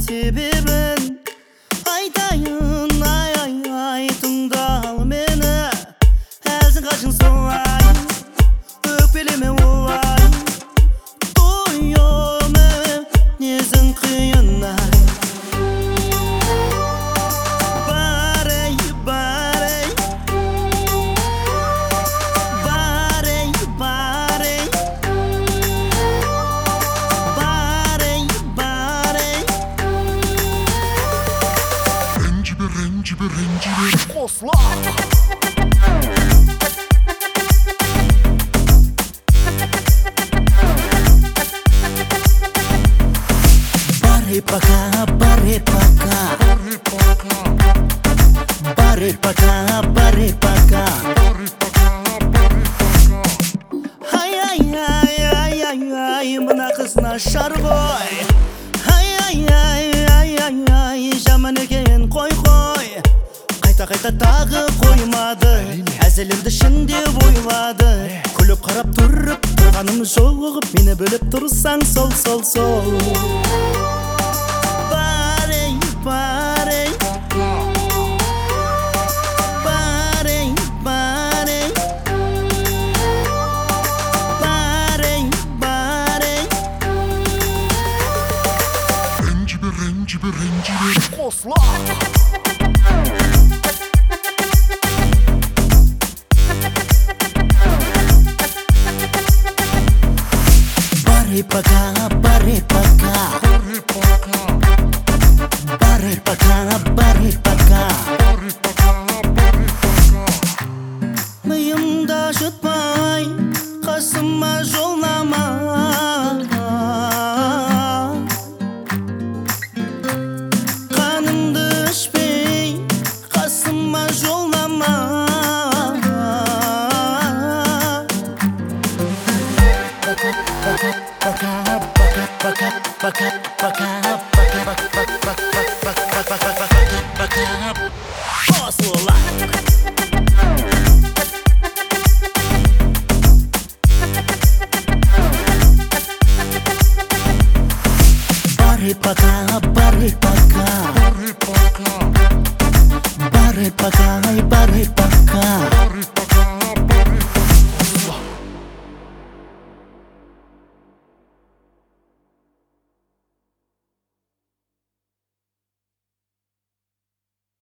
себебін айтайын, ай, тыңдал мені. Әлсін қашың солай, өкпелеме олай. Тойымы незін қиынай. Oslo. Бари пока, бари пока. Бари пока, бари пока. Ай, мына қыз нашар ғой. Ай, жаман екен қой. Қайта тағы қоймады, әзілімді шын деп ойлады. Күліп қарап тұрып тұрғаным жоқ, мені бөліп тұрсаң сол. Барей, Oslo. Бари пока.